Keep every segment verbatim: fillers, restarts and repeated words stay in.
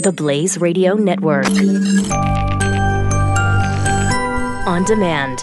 The Blaze Radio Network. On demand.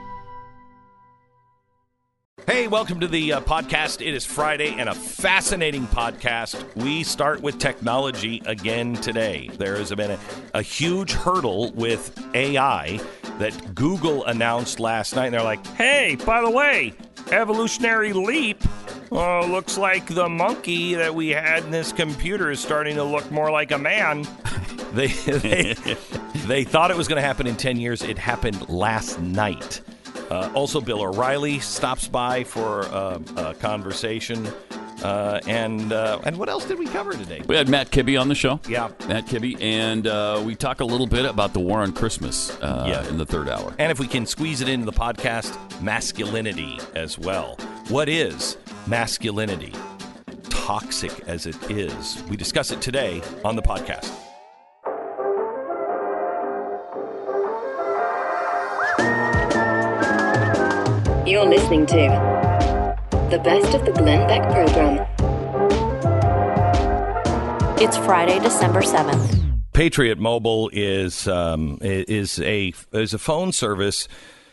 Hey, welcome to the uh, podcast. It is Friday and a fascinating podcast. We start with technology again today. There has been a, a huge hurdle with A I that Google announced last night. And they're like, hey, by the way, evolutionary leap. Oh, looks like the monkey that we had in this computer is starting to look more like a man. they, they, they thought it was going to happen in ten years. It happened last night. Uh, also, Bill O'Reilly stops by for uh, a conversation. Uh, and uh, and what else did we cover today? We had Matt Kibbe on the show. Yeah. Matt Kibbe. And uh, we talk a little bit about the war on Christmas uh, yeah. in the third hour. And if we can squeeze it into the podcast, masculinity as well. What is masculinity? Toxic as it is. We discuss it today on the podcast. You're listening to the best of the Glenn Beck program. It's Friday, December seventh. Patriot Mobile is um, is a is a phone service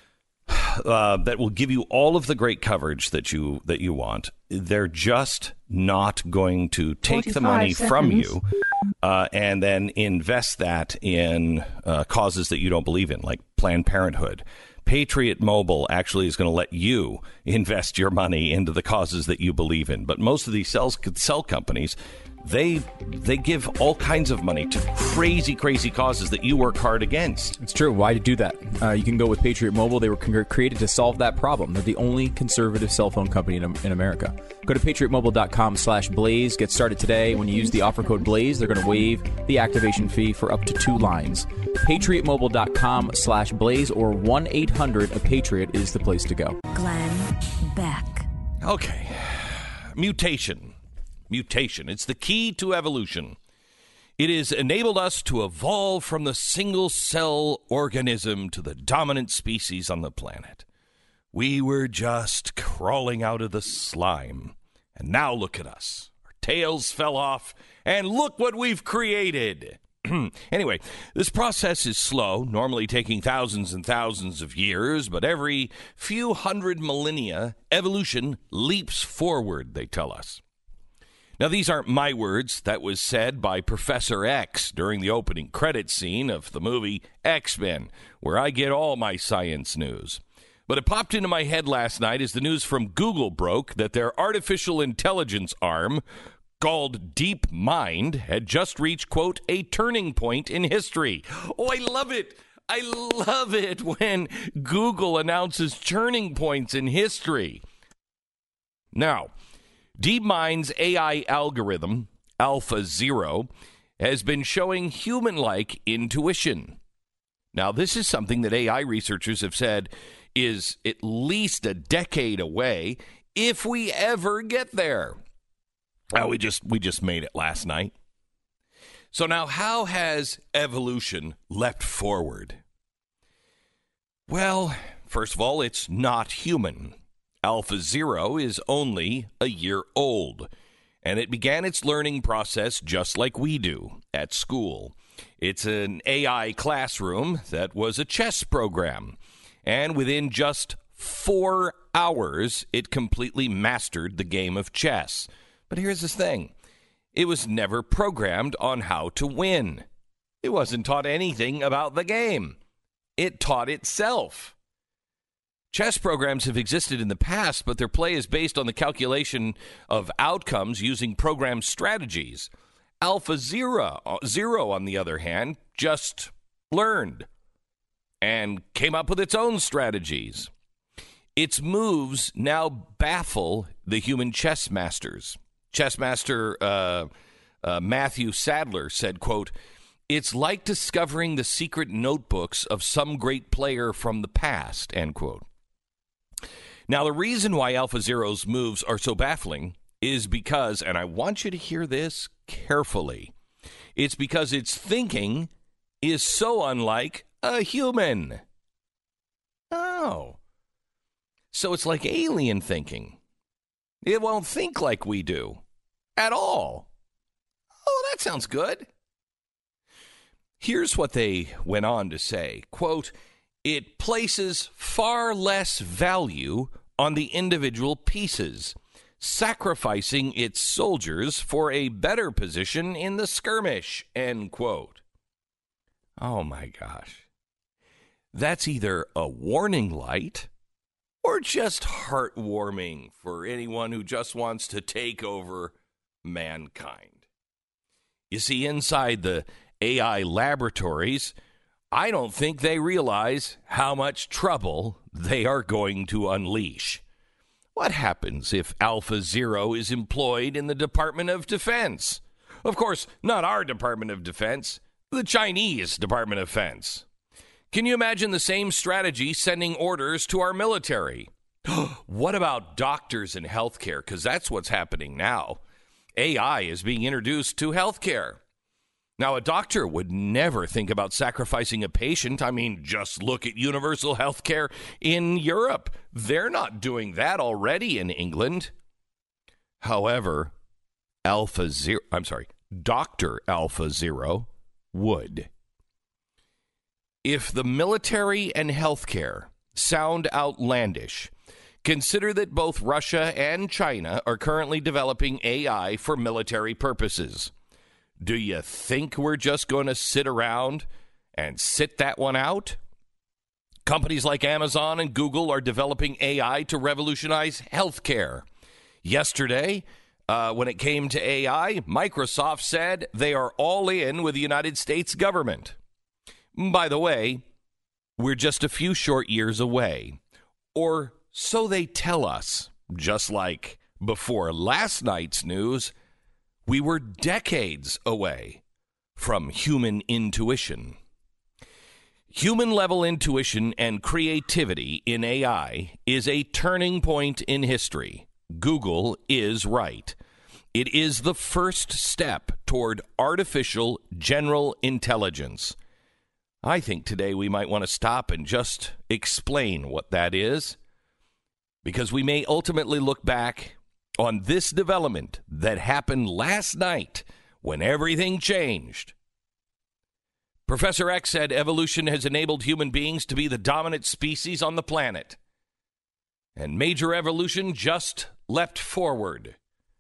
uh, that will give you all of the great coverage that you that you want. They're just not going to take the money seconds. from you uh, and then invest that in uh, causes that you don't believe in, like Planned Parenthood. Patriot Mobile actually is going to let you invest your money into the causes that you believe in. But most of these cell, cell companies, they they give all kinds of money to crazy, crazy causes that you work hard against. It's true. Why do that? Uh, you can go with Patriot Mobile. They were con- created to solve that problem. They're the only conservative cell phone company in, in America. Go to patriotmobile.com slash blaze. Get started today. When you use the offer code blaze, they're going to waive the activation fee for up to two lines. patriotmobile.com slash blaze or one eight hundred a patriot is the place to go. Glenn Beck. Okay. Mutation. Mutation. It's the key to evolution. It has enabled us to evolve from the single-cell organism to the dominant species on the planet. We were just crawling out of the slime. And now look at us. Our tails fell off, and look what we've created. Anyway, this process is slow, normally taking thousands and thousands of years, but every few hundred millennia, evolution leaps forward, they tell us. Now, these aren't my words. That was said by Professor X during the opening credits scene of the movie X-Men, where I get all my science news. But it popped into my head last night as the news from Google broke that their artificial intelligence arm, called DeepMind, had just reached, quote, a turning point in history. Oh, I love it. I love it when Google announces turning points in history. Now, DeepMind's A I algorithm, AlphaZero, has been showing human-like intuition. Now, this is something that A I researchers have said is at least a decade away, if we ever get there. Well, we just we just made it last night. So now, how has evolution leapt forward? Well, first of all, it's not human. AlphaZero is only a year old, and it began its learning process just like we do at school. It's an A I classroom that was a chess program, and within just four hours, it completely mastered the game of chess. But here's the thing. It was never programmed on how to win. It wasn't taught anything about the game. It taught itself. Chess programs have existed in the past, but their play is based on the calculation of outcomes using programmed strategies. AlphaZero, Zero, on the other hand, just learned and came up with its own strategies. Its moves now baffle the human chess masters. Chess master uh, uh, Matthew Sadler said, quote, "It's like discovering the secret notebooks of some great player from the past," end quote. Now, the reason why AlphaZero's moves are so baffling is because, and I want you to hear this carefully, it's because its thinking is so unlike a human. Oh. So it's like alien thinking. It won't think like we do at all. Oh, that sounds good. Here's what they went on to say, quote, "It places far less value on the individual pieces, sacrificing its soldiers for a better position in the skirmish," end quote. Oh, my gosh. That's either a warning light or just heartwarming for anyone who just wants to take over mankind. You see, inside the A I laboratories, I don't think they realize how much trouble they are going to unleash. What happens if Alpha Zero is employed in the Department of Defense? Of course, not our Department of Defense, the Chinese Department of Defense. Can you imagine the same strategy sending orders to our military? What about doctors and healthcare? Because that's what's happening now. A I is being introduced to healthcare. Now, a doctor would never think about sacrificing a patient. I mean, just look at universal health care in Europe. They're not doing that already in England. However, Alpha Zero, I'm sorry, Doctor Alpha Zero would. If the military and healthcare sound outlandish, consider that both Russia and China are currently developing A I for military purposes. Do you think we're just going to sit around and sit that one out? Companies like Amazon and Google are developing A I to revolutionize healthcare. Yesterday, uh, when it came to A I, Microsoft said they are all in with the United States government. By the way, we're just a few short years away, or so they tell us. Just like before last night's news, we were decades away from human intuition. Human-level intuition and creativity in A I is a turning point in history. Google is right. It is the first step toward artificial general intelligence. I think today we might want to stop and just explain what that is, because we may ultimately look back on this development that happened last night when everything changed. Professor X said evolution has enabled human beings to be the dominant species on the planet, and major evolution just leapt forward.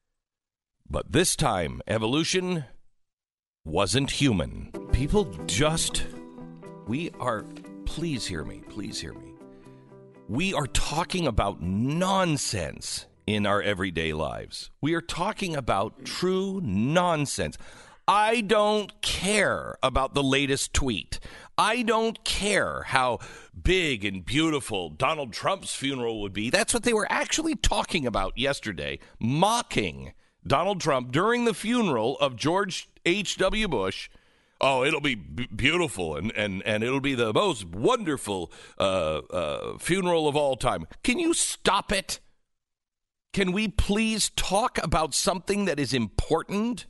But this time, evolution wasn't human. People just... We are, please hear me, please hear me. We are talking about nonsense in our everyday lives. We are talking about true nonsense. I don't care about the latest tweet. I don't care how big and beautiful Donald Trump's funeral would be. That's what they were actually talking about yesterday, mocking Donald Trump during the funeral of George H W. Bush. Oh, it'll be b- beautiful, and, and, and it'll be the most wonderful uh, uh, funeral of all time. Can you stop it? Can we please talk about something that is important?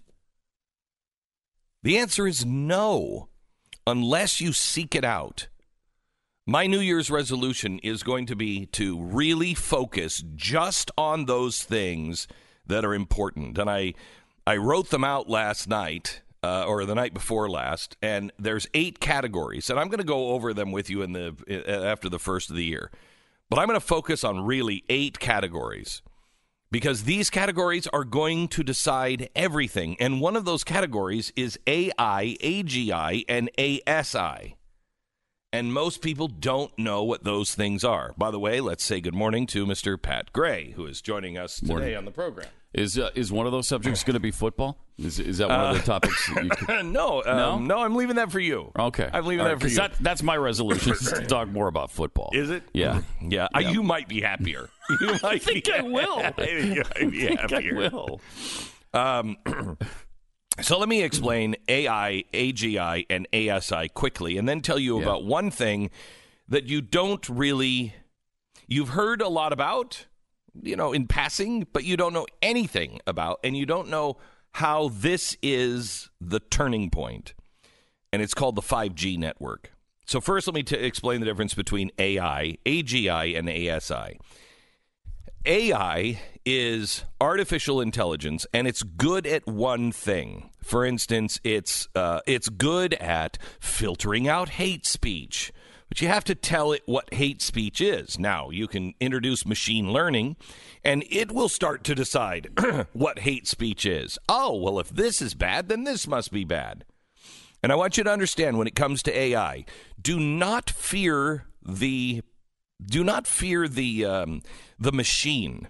The answer is no, unless you seek it out. My New Year's resolution is going to be to really focus just on those things that are important. And I, I wrote them out last night. Uh, or the night before last, and there's eight categories, and I'm going to go over them with you in the after the first of the year. But I'm going to focus on really eight categories, because these categories are going to decide everything, and one of those categories is A I, A G I, and A S I. And most people don't know what those things are. By the way, let's say good morning to Mister Pat Gray, who is joining us today morning. on the program. Is uh, is one of those subjects going to be football? Is is that one uh, of the topics? That you could... no, um, no, no. I'm leaving that for you. Okay, I'm leaving All that right, for you. That, that's my resolution. Is to talk more about football. Is it? Yeah, yeah. yeah. Uh, you might be happier. You might I think be, I will. I think you might be I think happier. I will. Um. So let me explain A I, A G I, and A S I quickly, and then tell you yeah. about one thing that you don't really, you've heard a lot about, you know, in passing, but you don't know anything about, and you don't know how this is the turning point. And it's called the five G network. So first, let me t- explain the difference between A I, A G I, and A S I. A I is artificial intelligence, and it's good at one thing. For instance, it's uh, it's good at filtering out hate speech. But you have to tell it what hate speech is. Now, you can introduce machine learning, and it will start to decide what hate speech is. Oh, well, if this is bad, then this must be bad. And I want you to understand, when it comes to A I, do not fear the do not fear the um, the machine.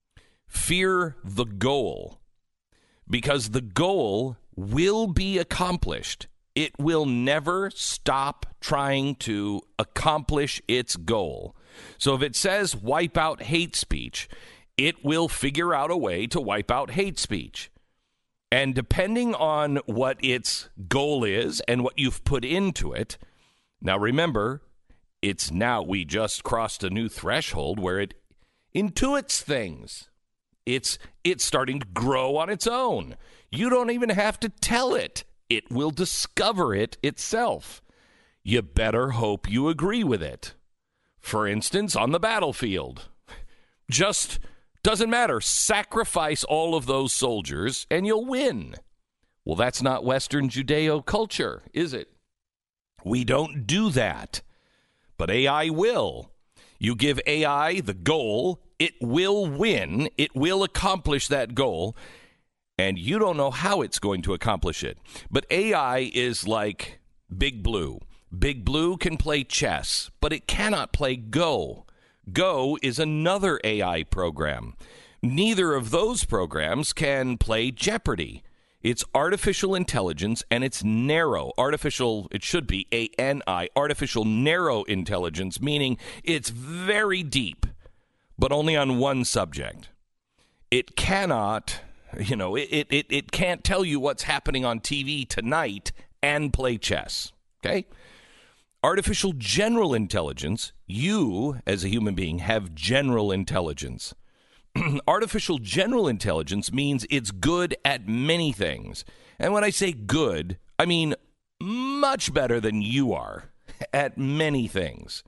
Fear the goal, because the goal will be accomplished. It will never stop trying to accomplish its goal. So if it says wipe out hate speech, it will figure out a way to wipe out hate speech. And depending on what its goal is and what you've put into it, now remember, it's now, we just crossed a new threshold where it intuits things. It's it's starting to grow on its own. You don't even have to tell it. It will discover it itself. You better hope you agree with it. For instance, on the battlefield. Just doesn't matter. Sacrifice all of those soldiers and you'll win. Well, that's not Western Judeo culture, is it? We don't do that. But A I will. You give A I the goal, it will win. It will accomplish that goal. And you don't know how it's going to accomplish it. But A I is like Big Blue. Big Blue can play chess, but it cannot play Go. Go is another A I program. Neither of those programs can play Jeopardy. It's artificial intelligence, and it's narrow. Artificial, it should be A N I, artificial narrow intelligence, meaning it's very deep, but only on one subject. It cannot... You know, it, it, it can't tell you what's happening on T V tonight and play chess, okay? Artificial general intelligence, you, as a human being, have general intelligence. Artificial general intelligence means it's good at many things. And when I say good, I mean much better than you are at many things.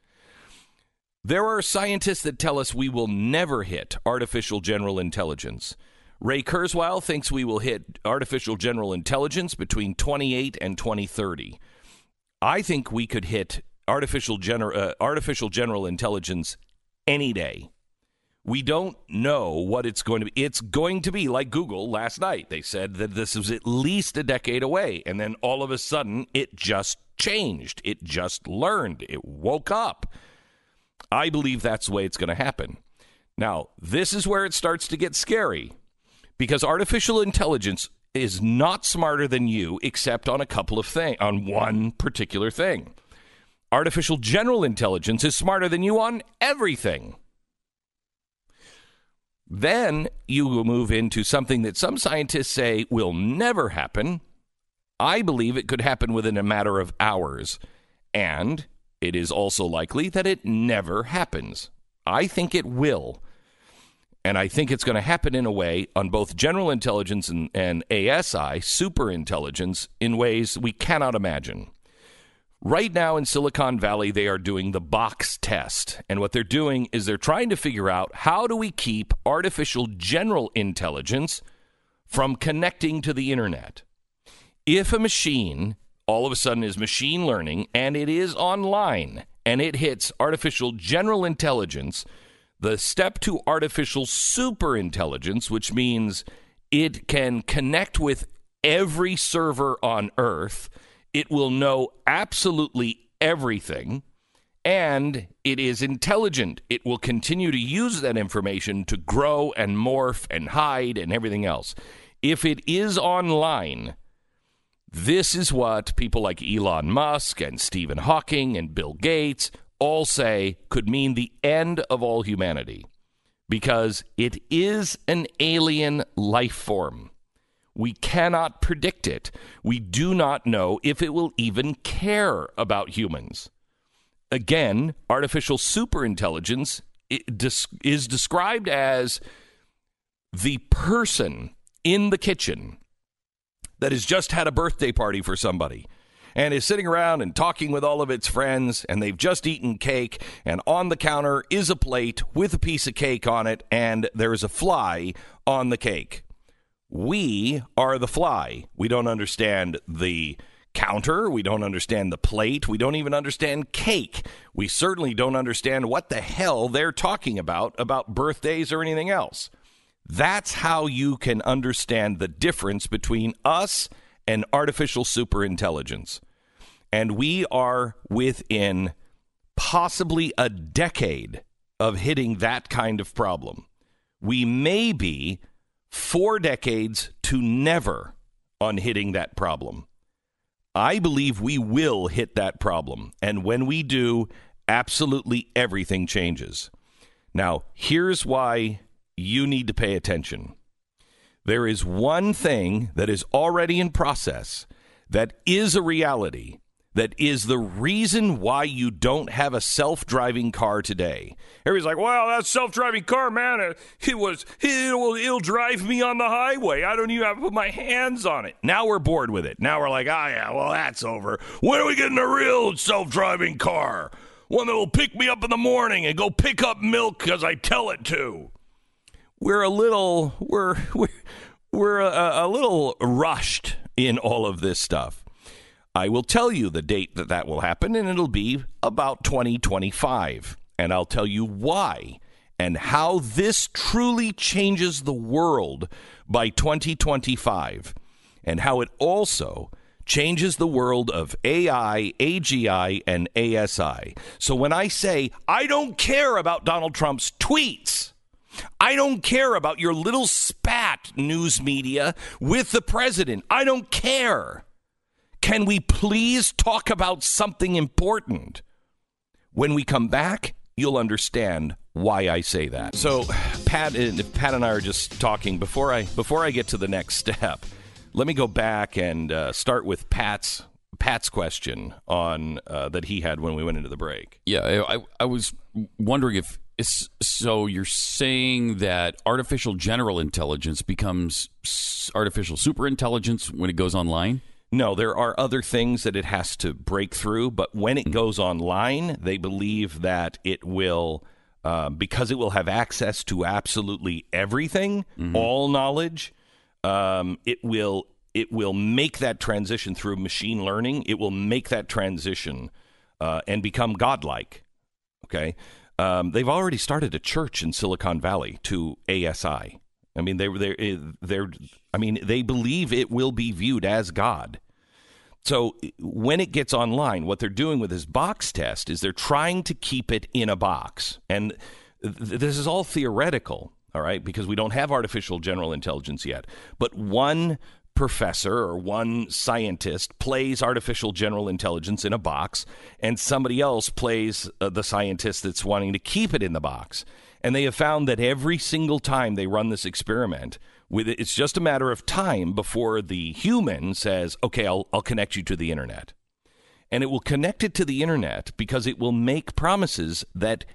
There are scientists that tell us we will never hit artificial general intelligence. Ray Kurzweil thinks we will hit artificial general intelligence between twenty-eight and twenty thirty. I think we could hit artificial, gener- uh, artificial general intelligence any day. We don't know what it's going to be. It's going to be like Google last night. They said that this was at least a decade away, and then all of a sudden it just changed. It just learned. It woke up. I believe that's the way it's going to happen. Now, this is where it starts to get scary. Because artificial intelligence is not smarter than you, except on a couple of things, on one particular thing. Artificial general intelligence is smarter than you on everything. Then you will move into something that some scientists say will never happen. I believe it could happen within a matter of hours. And it is also likely that it never happens. I think it will. And I think it's going to happen in a way on both general intelligence and, and A S I, super intelligence, in ways we cannot imagine. Right now in Silicon Valley, they are doing the box test. And what they're doing is they're trying to figure out, how do we keep artificial general intelligence from connecting to the internet? If a machine all of a sudden is machine learning and it is online and it hits artificial general intelligence, the step to artificial superintelligence, which means it can connect with every server on Earth, it will know absolutely everything, and it is intelligent. It will continue to use that information to grow and morph and hide and everything else. If it is online, this is what people like Elon Musk and Stephen Hawking and Bill Gates all say could mean the end of all humanity, because it is an alien life form. We cannot predict it. We do not know if it will even care about humans. Again, artificial superintelligence is described as the person in the kitchen that has just had a birthday party for somebody. and is sitting around and talking with all of its friends, and they've just eaten cake, and on the counter is a plate with a piece of cake on it, and there is a fly on the cake. We are the fly. We don't understand the counter. We don't understand the plate. We don't even understand cake. We certainly don't understand what the hell they're talking about, about birthdays or anything else. That's how you can understand the difference between us and artificial superintelligence. And we are within possibly a decade of hitting that kind of problem. We may be four decades to never on hitting that problem. I believe we will hit that problem. And when we do, absolutely everything changes. Now, here's why you need to pay attention. There is one thing that is already in process that is a reality, that is the reason why you don't have a self-driving car today. Everybody's like, well, that self-driving car, man, it, it was, it'll, it'll drive me on the highway. I don't even have to put my hands on it. Now we're bored with it. Now we're like, oh, yeah, well, that's over. When are we getting a real self-driving car? One that will pick me up in the morning and go pick up milk because I tell it to. We're a little, we're, we're, we're a, a little rushed in all of this stuff. I will tell you the date that that will happen, and it'll be about twenty twenty-five. And I'll tell you why and how this truly changes the world by twenty twenty-five, and how it also changes the world of A I, A G I, and A S I. So when I say, I don't care about Donald Trump's tweets, I don't care about your little spat news media with the president, I don't care. Can we please talk about something important? When we come back, you'll understand why I say that. So, Pat and Pat and I are just talking. Before I before I get to the next step, let me go back and uh, start with Pat's Pat's question on uh, that he had when we went into the break. Yeah, I, I was wondering if it's, so you're saying that artificial general intelligence becomes artificial superintelligence when it goes online? No, there are other things that it has to break through, but when it goes online, they believe that it will, uh, because it will have access to absolutely everything, mm-hmm. all knowledge, um, it will it will make that transition through machine learning. It will make that transition uh, and become godlike. Okay, um, they've already started a church in Silicon Valley to A S I. I mean, they they they're I mean, they believe it will be viewed as God. So when it gets online, what they're doing with this box test is they're trying to keep it in a box. And th- this is all theoretical, all right, because we don't have artificial general intelligence yet. But one professor or one scientist plays artificial general intelligence in a box, and somebody else plays uh, the scientist that's wanting to keep it in the box. And they have found that every single time they run this experiment, with it, it's just a matter of time before the human says, okay, I'll, I'll connect you to the internet. And it will connect it to the internet because it will make promises that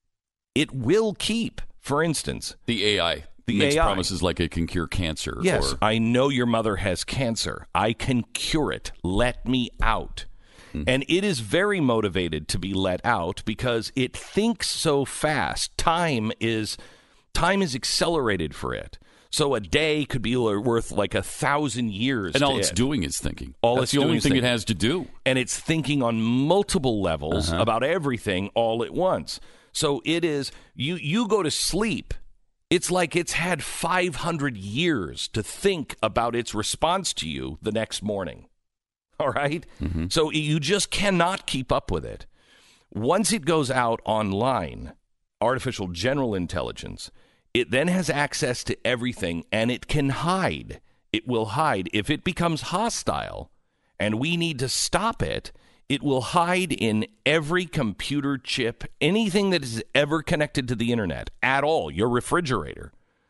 it will keep. For instance, the A I the makes A I promises like it can cure cancer. Yes, or... I know your mother has cancer. I can cure it. Let me out. And it is very motivated to be let out because it thinks so fast. Time is time is accelerated for it. So a day could be worth like a thousand years. And all to it's it. doing is thinking. All That's it's the doing only is thing thinking. it has to do. And it's thinking on multiple levels Uh-huh. about everything all at once. So it is, you, you go to sleep. It's like it's had five hundred years to think about its response to you the next morning. All right? Mm-hmm. So you just cannot keep up with it. Once it goes out online, artificial general intelligence, it then has access to everything, and it can hide. It will hide. If it becomes hostile and we need to stop it, it will hide in every computer chip, anything that is ever connected to the internet at all, your refrigerator.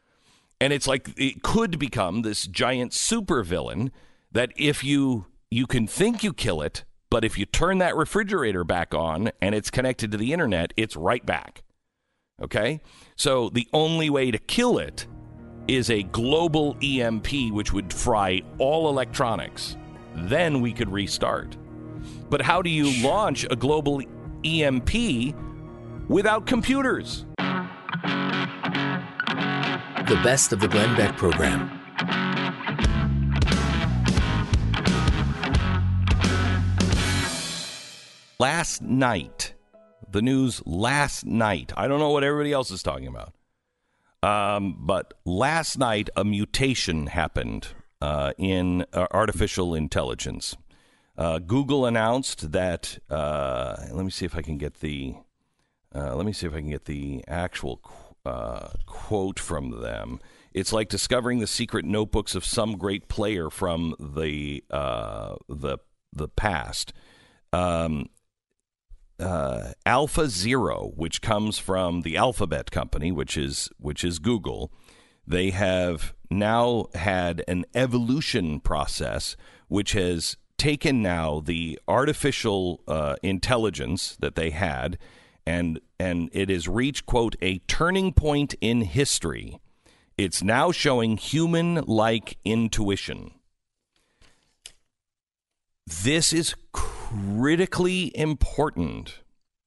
And it's like it could become this giant supervillain that if you... You can think you kill it, but if you turn that refrigerator back on and it's connected to the internet, it's right back. Okay? So the only way to kill it is a global E M P, which would fry all electronics. Then we could restart. But how do you launch a global E M P without computers? The best of the Glenn Beck program. Last night, the news last night, I don't know what everybody else is talking about, um, but last night a mutation happened uh, in uh, artificial intelligence. Uh, Google announced that, uh, let me see if I can get the, uh, let me see if I can get the actual uh, quote from them. It's like discovering the secret notebooks of some great player from the uh, the the past. Um, uh, Alpha Zero, which comes from the Alphabet company, which is which is Google, they have now had an evolution process which has taken now the artificial uh, intelligence that they had, and and it has reached, quote, a turning point in history. It's now showing human-like intuition. This is critically important.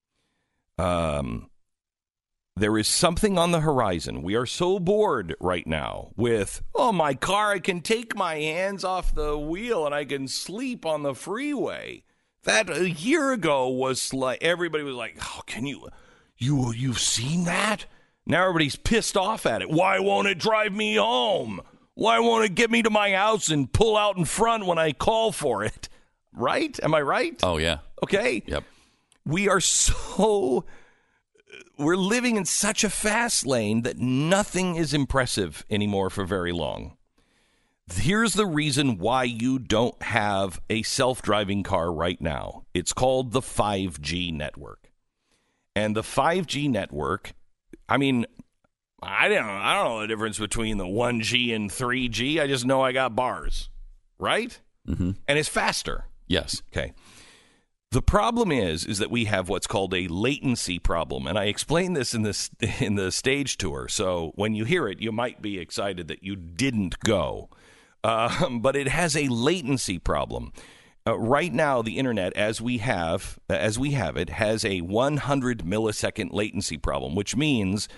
Um, there is something on the horizon. We are so bored right now with, oh, my car, I can take my hands off the wheel and I can sleep on the freeway. That a year ago was like, everybody was like, oh, can you, you, you've seen that? Now everybody's pissed off at it. Why won't it drive me home? Why won't it get me to my house and pull out in front when I call for it? Right? Am I right? Oh, yeah. Okay. Yep. We are so... We're living in such a fast lane that nothing is impressive anymore for very long. Here's the reason why you don't have a self-driving car right now. It's called the five G network. And the five G network, I mean, I don't, I don't know the difference between the one G and three G. I just know I got bars, right? Mm-hmm. And it's faster. Yes. Okay. The problem is, is that we have what's called a latency problem, and I explained this in this in the stage tour. So when you hear it, you might be excited that you didn't go, um, but it has a latency problem. Uh, right now, the internet, as we have as we have it, has a one hundred millisecond latency problem, which means,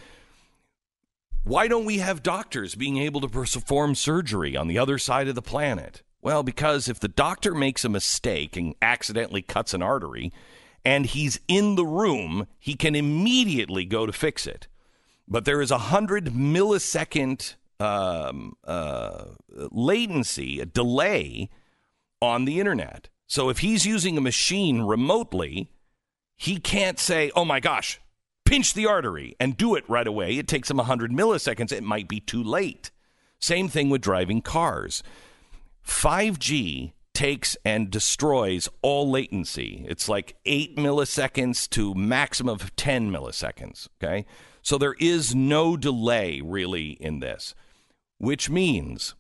why don't we have doctors being able to perform surgery on the other side of the planet? Well, because if the doctor makes a mistake and accidentally cuts an artery and he's in the room, he can immediately go to fix it. But there is a one hundred millisecond um, uh, latency, a delay on the internet. So if he's using a machine remotely, he can't say, oh, my gosh, pinch the artery and do it right away. It takes him one hundred milliseconds. It might be too late. Same thing with driving cars. five G takes and destroys all latency. It's like eight milliseconds to maximum of ten milliseconds, okay? So there is no delay really in this, which means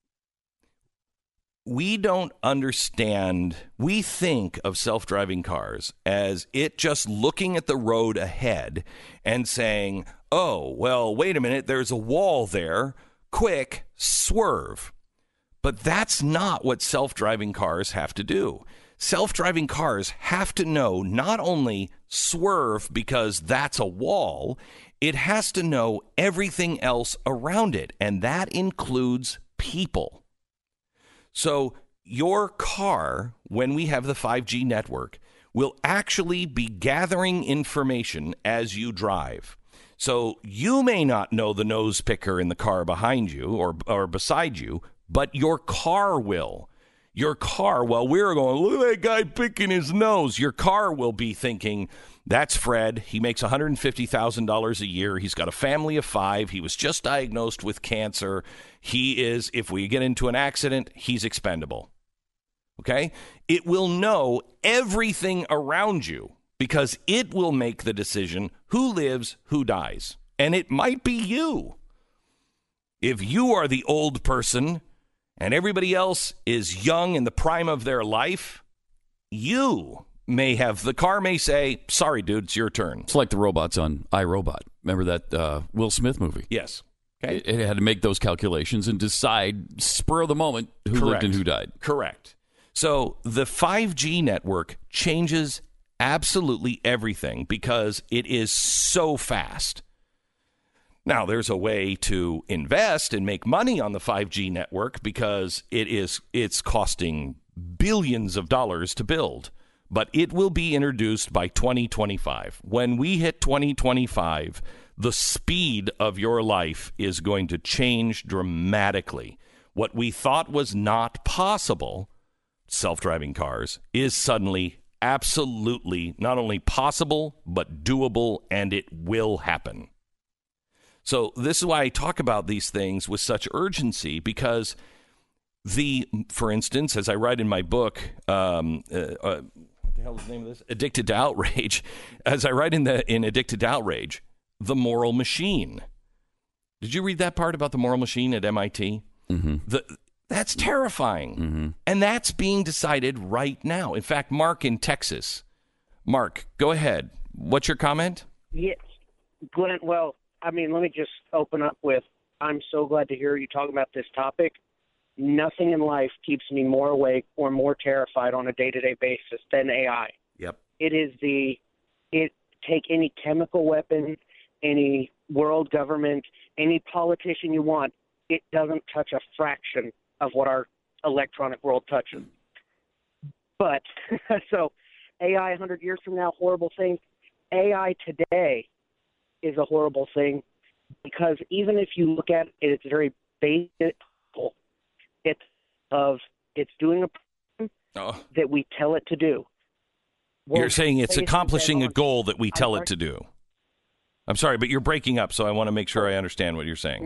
we don't understand, we think of self-driving cars as it just looking at the road ahead and saying, oh, well, wait a minute, there's a wall there, quick, swerve. But that's not what self-driving cars have to do. Self-driving cars have to know not only swerve because that's a wall, it has to know everything else around it, and that includes people. So your car, when we have the five G network, will actually be gathering information as you drive. So you may not know the nose picker in the car behind you or, or beside you, but your car will. Your car, while we're going, look at that guy picking his nose, your car will be thinking, that's Fred. He makes one hundred fifty thousand dollars a year. He's got a family of five. He was just diagnosed with cancer. He is, if we get into an accident, he's expendable. Okay? It will know everything around you because it will make the decision who lives, who dies. And it might be you. If you are the old person and everybody else is young in the prime of their life, you may have, the car may say, sorry, dude, it's your turn. It's like the robots on iRobot. Remember that uh, Will Smith movie? Yes. Okay. It, it had to make those calculations and decide, spur of the moment, who Correct. lived and who died. Correct. So the five G network changes absolutely everything because it is so fast. Now, there's a way to invest and make money on the five G network because it is it's costing billions of dollars to build. But it will be introduced by twenty twenty-five. When we hit twenty twenty-five, the speed of your life is going to change dramatically. What we thought was not possible, self-driving cars, is suddenly absolutely not only possible, but doable, and it will happen. So this is why I talk about these things with such urgency, because the, for instance, as I write in my book, um, uh, uh, what the hell is the name of this? Addicted to Outrage. As I write in the in Addicted to Outrage, the moral machine. Did you read that part about the moral machine at M I T? Mm-hmm. The, that's terrifying. Mm-hmm. And that's being decided right now. In fact, Mark in Texas. Mark, go ahead. What's your comment? Yes, Glenn, well, I mean, let me just open up with, I'm so glad to hear you talking about this topic. Nothing in life keeps me more awake or more terrified on a day-to-day basis than A I. Yep. It is the, it take any chemical weapon, any world government, any politician you want, it doesn't touch a fraction of what our electronic world touches. But, so A I one hundred years from now, horrible thing. A I today is a horrible thing because even if you look at it, it's very basic. It's of it's doing a problem oh. that we tell it to do. Well, you're saying it's accomplishing a goal that we tell I'm it to do. I'm sorry, but you're breaking up, so I want to make sure I understand what you're saying.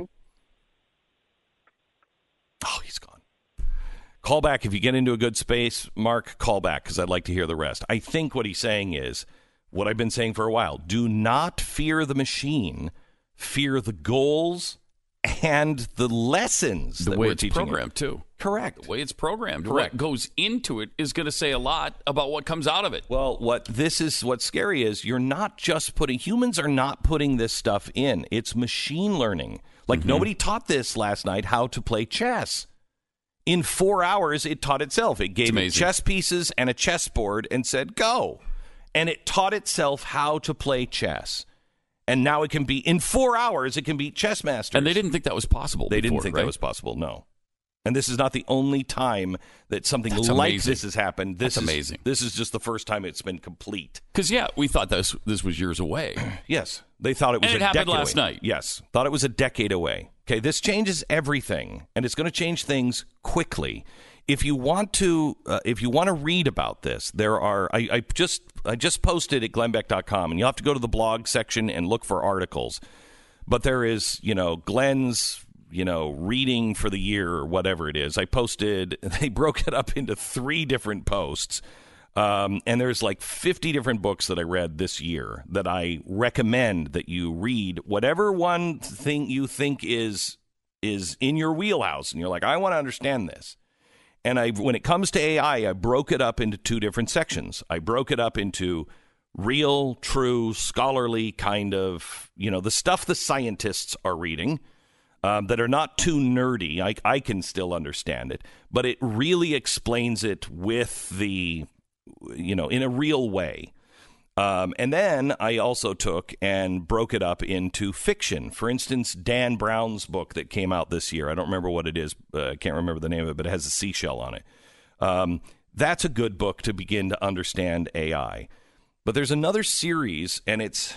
Mm-hmm. Oh, he's gone. Call back if you get into a good space, Mark. Call back because I'd like to hear the rest. I think what he's saying is what I've been saying for a while. Do not fear the machine. Fear the goals and the lessons the that way we're it's teaching programmed, it. too. Correct. The way it's programmed. Correct. What goes into it is going to say a lot about what comes out of it. Well, what this is, what's scary is you're not just putting, humans are not putting this stuff in. It's machine learning. Like mm-hmm. nobody taught this last night how to play chess. In four hours, it taught itself. It gave it chess pieces and a chessboard and said, go. And it taught itself how to play chess. And now it can be, in four hours, it can beat chess masters. And they didn't think that was possible They before, didn't think right? that was possible, no. And this is not the only time that something That's like amazing. this has happened. This That's is, amazing. This is just the first time it's been complete. Because, yeah, we thought this this was years away. Yes. They thought it was and a it happened decade last away. night. Yes. Thought it was a decade away. Okay, this changes everything, and it's going to change things quickly. If you want to, uh, if you want to read about this, there are. I, I just, I just posted at glenn beck dot com, and you'll have to go to the blog section and look for articles. But there is, you know, Glenn's, you know, reading for the year or whatever it is. I posted. They broke it up into three different posts, um, and there's like fifty different books that I read this year that I recommend that you read. Whatever one thing you think is is in your wheelhouse, and you're like, I want to understand this. And I, when it comes to A I, I broke it up into two different sections. I broke it up into real, true, scholarly kind of, you know, the stuff the scientists are reading um, that are not too nerdy. I, I can still understand it, but it really explains it with the, you know, in a real way. Um, and then I also took and broke it up into fiction. For instance, Dan Brown's book that came out this year. I don't remember what it is. Uh, I can't remember the name of it, but it has a seashell on it. Um, that's a good book to begin to understand A I. But there's another series, and it's,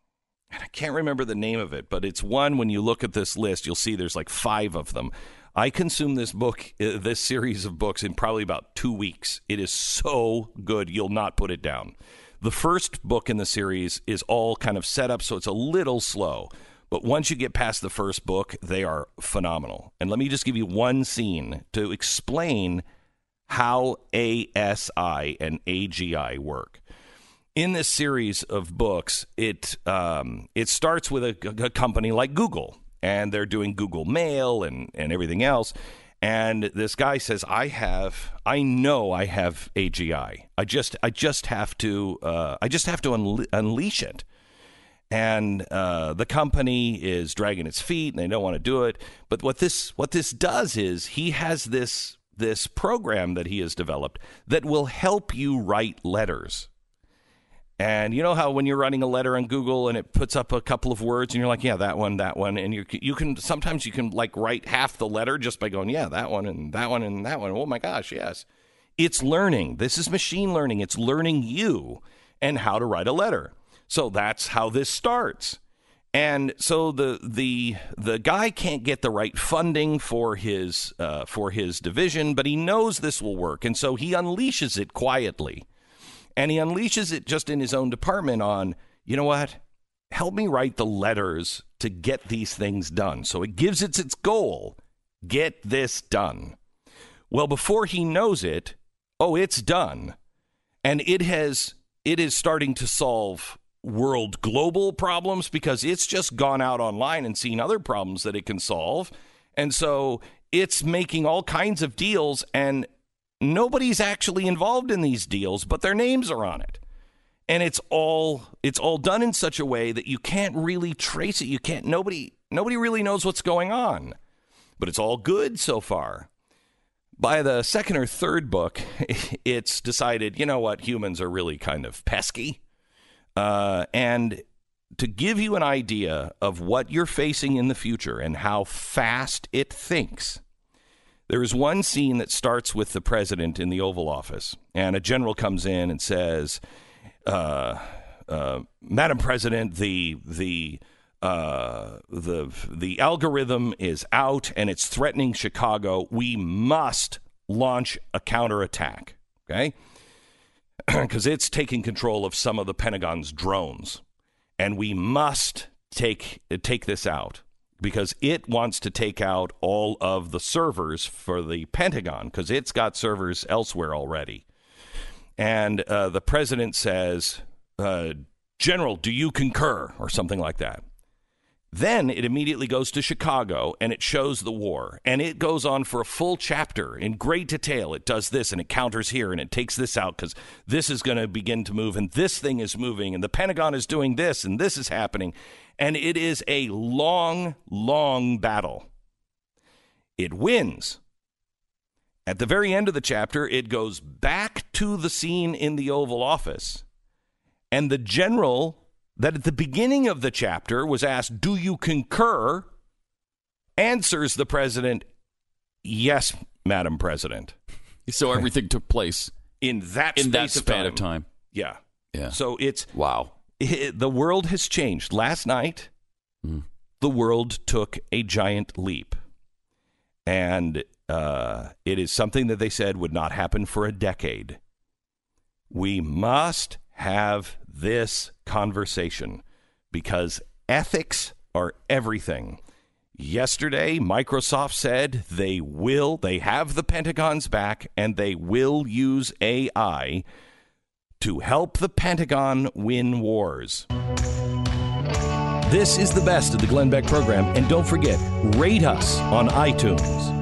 and I can't remember the name of it, but it's one, when you look at this list, you'll see there's like five of them. I consumed this book, uh, this series of books in probably about two weeks. It is so good, you'll not put it down. The first book in the series is all kind of set up, so it's a little slow. But once you get past the first book, they are phenomenal. And let me just give you one scene to explain how A S I and A G I work. In this series of books, it um, it starts with a, a company like Google, and they're doing Google Mail and, and everything else. And this guy says, I have, I know I have A G I. I just, I just have to, uh, I just have to unle- unleash it. And uh, the company is dragging its feet, and they don't want to do it. But what this, what this does is, he has this this program that he has developed that will help you write letters. And you know how when you're writing a letter on Google and it puts up a couple of words and you're like, yeah, that one, that one. And you you can sometimes you can like write half the letter just by going, yeah, that one and that one and that one. Oh, my gosh, yes. It's learning. This is machine learning. It's learning you and how to write a letter. So that's how this starts. And so the the the guy can't get the right funding for his uh, for his division, but he knows this will work, and so he unleashes it quietly, and he unleashes it just in his own department on, you know what, help me write the letters to get these things done. So it gives it its goal, get this done. Well, before he knows it, oh, it's done, and it has it is starting to solve world global problems because it's just gone out online and seen other problems that it can solve. And so it's making all kinds of deals, and nobody's actually involved in these deals, but their names are on it. And it's all it's all done in such a way that you can't really trace it. You can't nobody nobody really knows what's going on. But it's all good so far. By the second or third book, it's decided, you know what, humans are really kind of pesky. Uh, and to give you an idea of what you're facing in the future and how fast it thinks, there is one scene that starts with the president in the Oval Office, and a general comes in and says, uh, uh, "Madam President, the the uh, the the algorithm is out and it's threatening Chicago. We must launch a counterattack." Okay. Because it's taking control of some of the Pentagon's drones. And we must take take this out because it wants to take out all of the servers for the Pentagon because it's got servers elsewhere already. And uh, the president says, uh, General, do you concur? Or something like that. Then it immediately goes to Chicago and it shows the war. And it goes on for a full chapter in great detail. It does this and it counters here and it takes this out because this is going to begin to move and this thing is moving and the Pentagon is doing this and this is happening. And it is a long, long battle. It wins. At the very end of the chapter, it goes back to the scene in the Oval Office. And the general that at the beginning of the chapter was asked, do you concur? Answers the president, yes, Madam President. So everything took place in that in that space span of of time. time. Yeah. Yeah. So it's wow. It, the world has changed. Last night, mm. the world took a giant leap. And uh, it is something that they said would not happen for a decade. We must have this conversation because ethics are everything. Yesterday, Microsoft said they will, they have the Pentagon's back, and they will use A I to help the Pentagon win wars. This is the best of the Glenn Beck program, and don't forget, rate us on iTunes.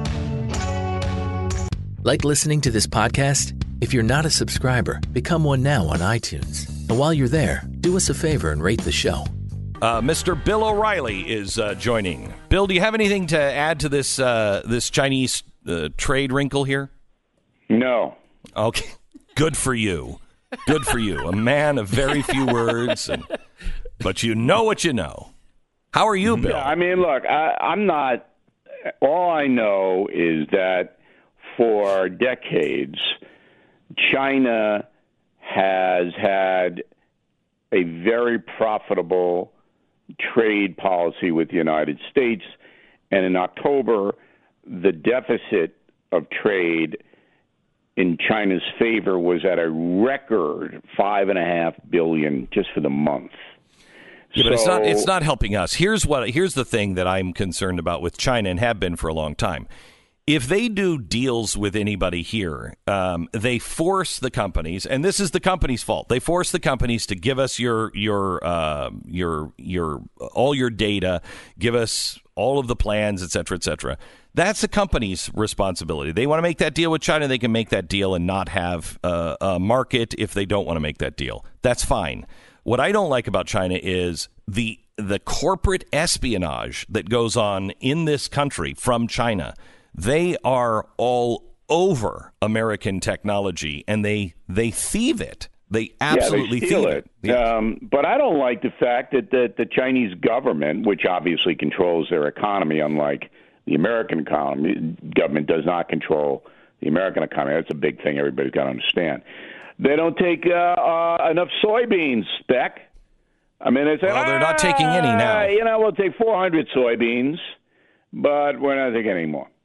Like listening to this podcast? If you're not a subscriber, become one now on iTunes. And while you're there, do us a favor and rate the show. Uh, Mister Bill O'Reilly is uh, joining. Bill, do you have anything to add to this uh, this Chinese uh, trade wrinkle here? No. Okay. Good for you. Good for you. A man of very few words, and, but you know what you know. How are you, Bill? Yeah, I mean, look, I, I'm not. All I know is that for decades, China has had a very profitable trade policy with the United States, and in October, the deficit of trade in China's favor was at a record five and a half billion just for the month. Yeah, but so, it's not it's not helping us. Here's what here's the thing that I'm concerned about with China and have been for a long time. If they do deals with anybody here, um, they force the companies, and this is the company's fault. They force the companies to give us your your uh, your your all your data, give us all of the plans, et cetera, et cetera. That's the company's responsibility. They want to make that deal with China, they can make that deal and not have uh, a market if they don't want to make that deal. That's fine. What I don't like about China is the the corporate espionage that goes on in this country from China. They are all over American technology, and they they thieve it. They absolutely yeah, they steal thieve it. it. Yeah. Um, but I don't like the fact that the, the Chinese government, which obviously controls their economy, unlike the American economy, government does not control the American economy. That's a big thing everybody's got to understand. They don't take uh, uh, enough soybeans, Beck. I mean, they say, well, they're not taking any now. You know, we'll take four hundred soybeans, but we're not taking any more.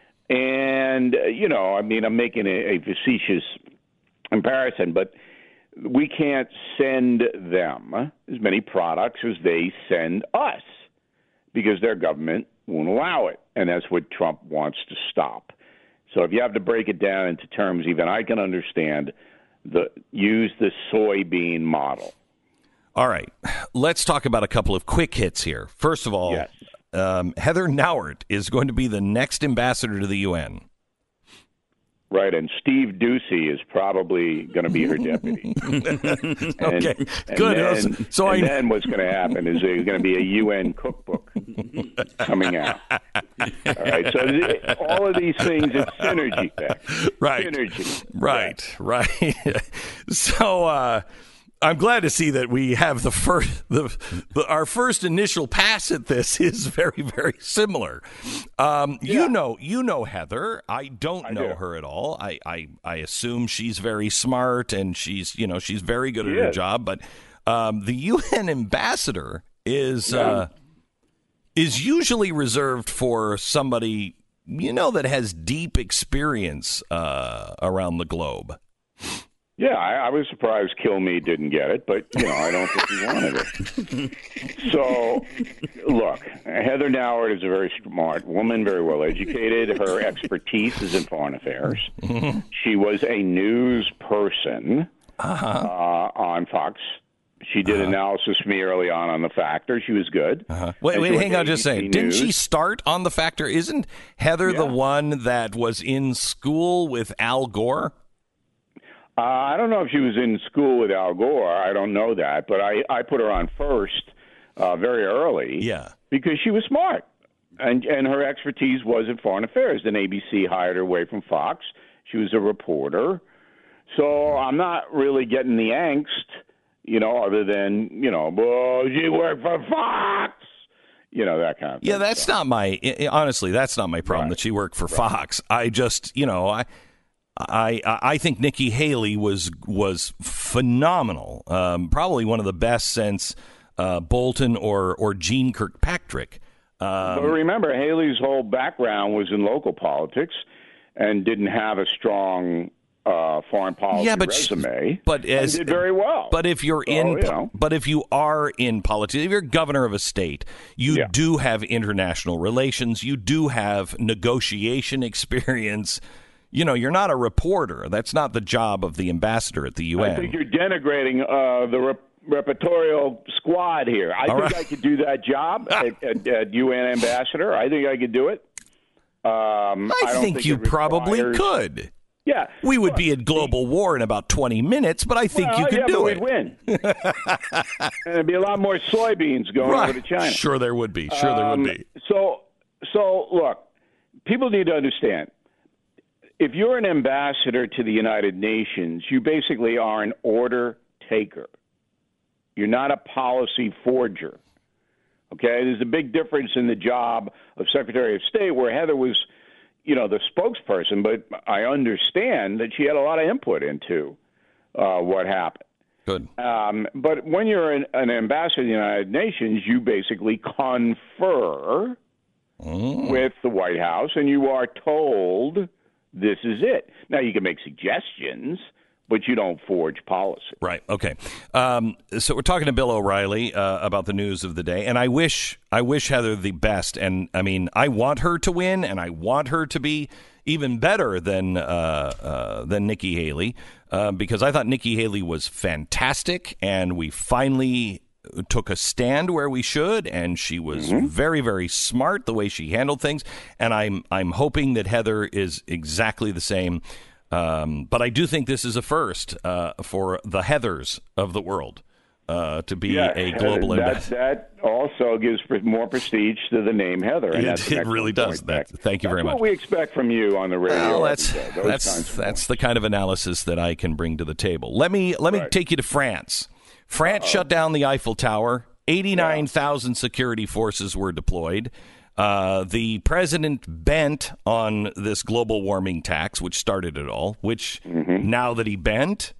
And, uh, you know, I mean, I'm making a, a facetious comparison, but we can't send them as many products as they send us because their government won't allow it. And that's what Trump wants to stop. So if you have to break it down into terms even I can understand, the use the soybean model. All right. Let's talk about a couple of quick hits here. First of all, yes. um, Heather Nauert is going to be the next ambassador to the U N. Right, and Steve Ducey is probably going to be her deputy. and, okay, and good. Then, so and I... then what's going to happen is there's going to be a U N cookbook coming out. All right, so th- all of these things, it's synergy. Beck. Right, synergy. right, right. so uh, I'm glad to see that we have the first, the, the our first initial pass at this is very, very similar. Um, yeah. You know, you know Heather. I don't I know do. her at all. I, I, I assume she's very smart and she's, you know, she's very good she at is. her job. But um, the U N ambassador is yeah. uh, is usually reserved for somebody, you know, that has deep experience uh, around the globe. Yeah, I, I was surprised Kilmeade didn't get it, but, you know, I don't think he wanted it. So, look, Heather Nauert is a very smart woman, very well educated. Her expertise is in foreign affairs. Mm-hmm. She was a news person uh-huh. uh, on Fox. She did uh-huh. analysis for me early on on The Factor. She was good. Uh-huh. Wait, wait, hang on just a second. Didn't she start on The Factor? Isn't Heather yeah. the one that was in school with Al Gore? Uh, I don't know if she was in school with Al Gore. I don't know that. But I, I put her on first uh, very early yeah. because she was smart. And, and her expertise was in foreign affairs. Then A B C hired her away from Fox. She was a reporter. So I'm not really getting the angst, you know, other than, you know, well, she worked for Fox. You know, that kind of thing. Yeah, that's so. not my, honestly, that's not my problem right. that she worked for right. Fox. I just, you know, I... I I think Nikki Haley was was phenomenal, um, probably one of the best since uh, Bolton or or Jeane Kirkpatrick. Um, but remember, Haley's whole background was in local politics and didn't have a strong uh, foreign policy yeah, but resume. She, but as and did very well. But if you're so, in, you know. but if you are in politics, if you're governor of a state, you yeah. do have international relations. You do have negotiation experience. You know, you're not a reporter. That's not the job of the ambassador at the U N. I think you're denigrating uh, the rep- repertorial squad here. I All think right. I could do that job at, at, at U N ambassador. I think I could do it. Um, I, I don't think, think you it requires... probably could. Yeah. We would well, be in global war in about twenty minutes, but I think well, you could yeah, do but it. We'd win. And there'd be a lot more soybeans going right. over to China. Sure there would be. Sure um, there would be. So, so look, people need to understand. If you're an ambassador to the United Nations, you basically are an order taker. You're not a policy forger. Okay? There's a big difference in the job of Secretary of State where Heather was, you know, the spokesperson, but I understand that she had a lot of input into uh, what happened. Good. Um, but when you're an, an ambassador to the United Nations, you basically confer mm. with the White House, and you are told this is it. Now, you can make suggestions, but you don't forge policy. Right. Okay. Um, so we're talking to Bill O'Reilly uh, about the news of the day, and I wish I wish Heather the best. And I mean, I want her to win, and I want her to be even better than uh, uh, than Nikki Haley, uh, because I thought Nikki Haley was fantastic, and we finally took a stand where we should, and she was mm-hmm. very, very smart the way she handled things. And I'm I'm hoping that Heather is exactly the same. Um, but I do think this is a first uh, for the Heathers of the world. uh, to be yeah, a global that, ambassador. That also gives more prestige to the name Heather. And It, that's an it really does. point, That, thank you that's very much. what we expect from you on the radio. Well, that's every day, those that's kinds of that's points. the kind of analysis that I can bring to the table. Let me let me Right. take you to France. France Uh-oh. shut down the Eiffel Tower. eighty-nine thousand security forces were deployed. Uh, the president bent on this global warming tax, which started it all. Which Mm-hmm. now that he bent,